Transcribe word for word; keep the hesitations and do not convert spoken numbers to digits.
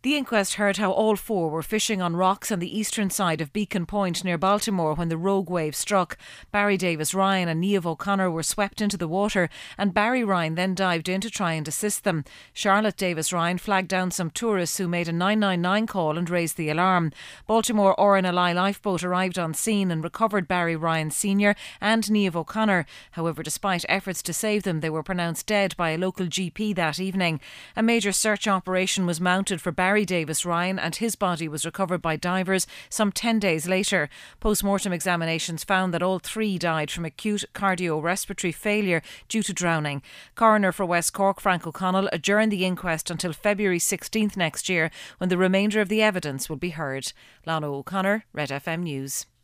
The inquest heard how all four were fishing on rocks on the eastern side of Beacon Point near Baltimore when the rogue wave struck. Barry Davis Ryan and Niamh O'Connor were swept into the water, and Barry Ryan then dived in to try and assist them. Charlotte Davis Ryan flagged down some tourists who made a nine nine nine call and raised the alarm. Baltimore R N L I lifeboat arrived on scene and recovered Barry Ryan Senior and Niamh O'Connor. However, despite efforts to save them, they were pronounced dead by a local G P that evening. A major search operation was mounted for Barry Davis Ryan, and his body was recovered by divers some ten days later. Post-mortem examinations found that all three died from acute cardiorespiratory failure due to drowning. Coroner for West Cork, Frank O'Connell, adjourned the inquest until February sixteenth next year, when the remainder of the evidence will be heard. Lana O'Connor, Red F M News.